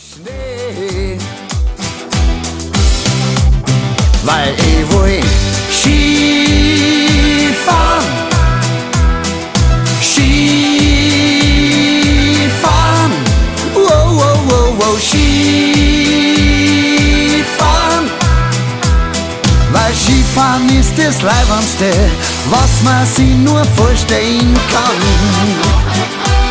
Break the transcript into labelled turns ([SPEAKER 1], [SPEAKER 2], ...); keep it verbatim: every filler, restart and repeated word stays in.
[SPEAKER 1] Schnee. Weil ich will Skifahren, Skifahren, wow, wow, wow, wow, Skifahren. Weil Skifahren ist das Leibendste, was man sich nur vorstellen kann.